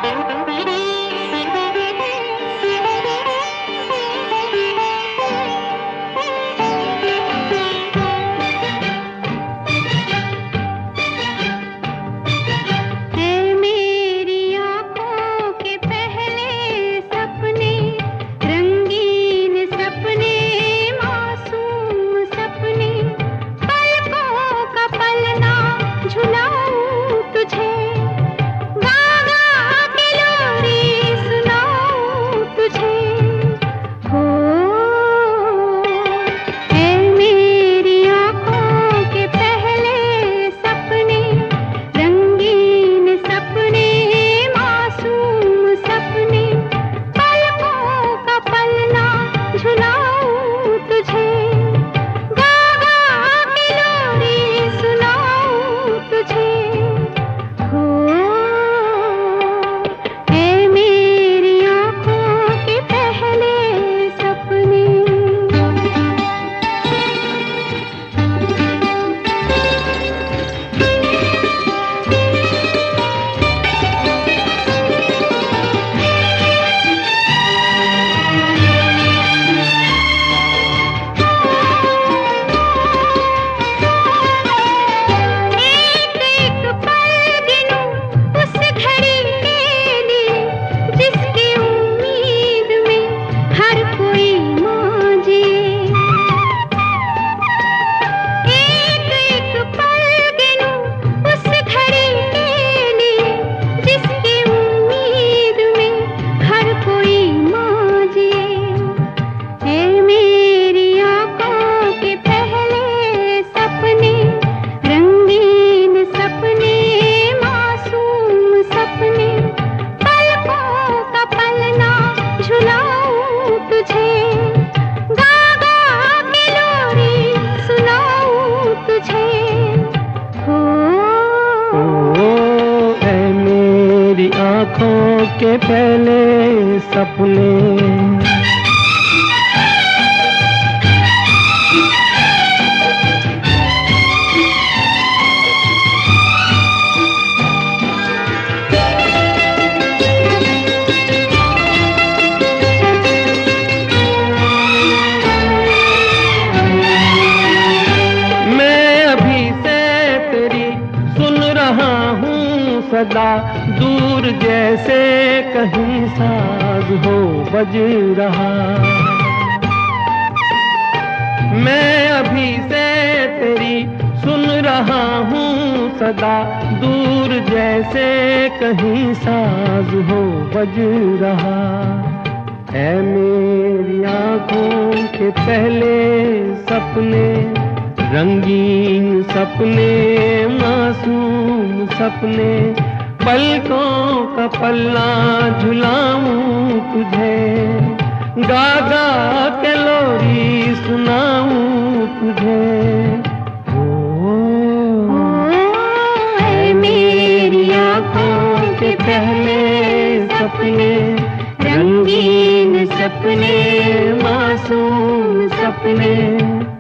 आँखों के पहले सपने। सदा दूर जैसे कहीं साज हो बज रहा। मैं अभी से तेरी सुन रहा हूँ सदा दूर जैसे कहीं साज हो बज रहा। ऐ मेरी आँखों के पहले सपने, रंगीन सपने, मासूम सपने, पलकों का पल्ला झुलाऊं तुझे, गा गा के लोरी सुनाऊं तुझे। ऐ मेरी आँखों के पहले सपने, रंगीन सपने, मासूम सपने,